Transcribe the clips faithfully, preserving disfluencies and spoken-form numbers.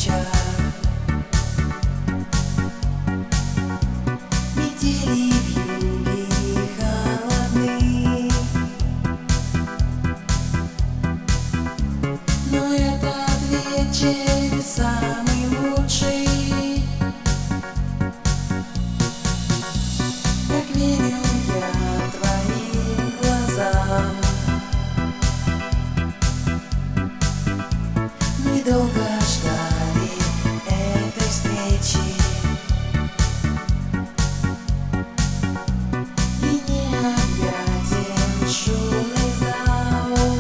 вечер, метели вьюги холодны, но этот вечер самый лучший. Как верю я твоим глазам, мы долго ждали этой встречи, и необъятен шумный зал,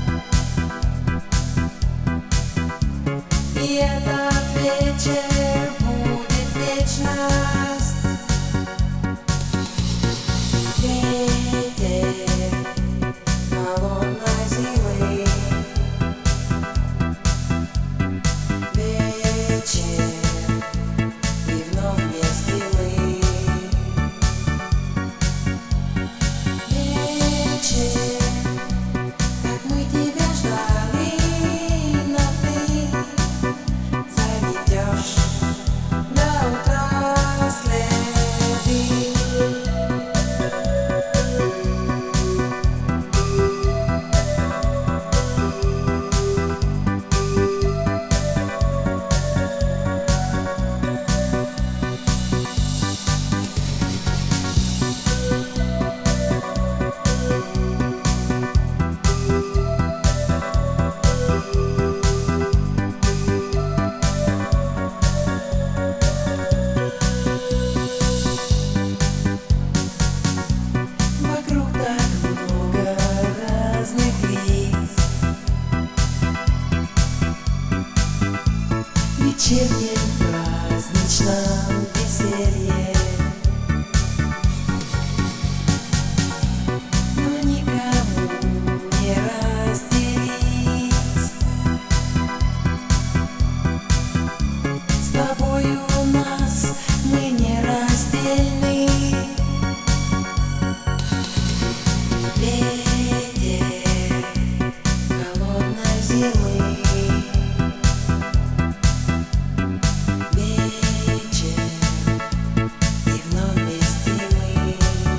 и этот вечер будет вечность. Ветер холодной зимы, вечер, и вновь вместе мы. Вечер, как мы тебя ждали, но ты заведешь до утра следы. Вокруг так много разных лиц, в вечернем праздничном веселье, но никому не разделить с тобою нас, мы не раздельны. Ветер холодной зимы, вечер, и вновь вместе мы.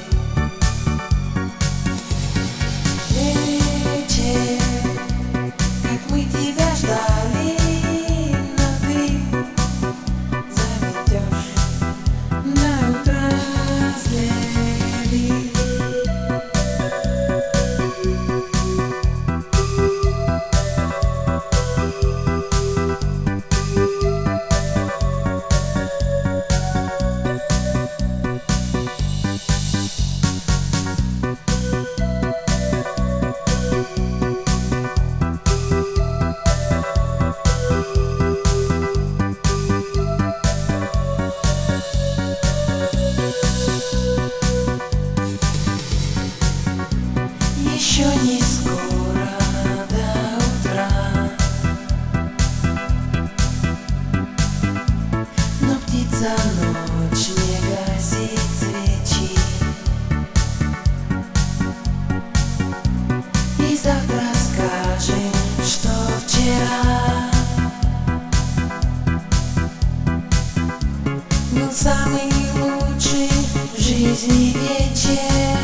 Вечер, как мы тебя ждали, но ты заведешь до утра следы. Еще не скоро до утра, но птица ночь не гасит свечи, и завтра скажем, что вчера был самый лучший в жизни вечер.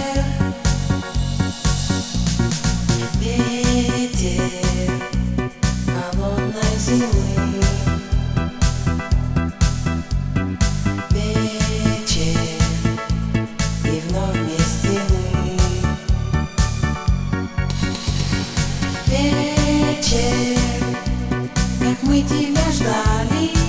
Ветер холодной зимы, вечер, и вновь вместе мы. Вечер, как мы тебя ждали.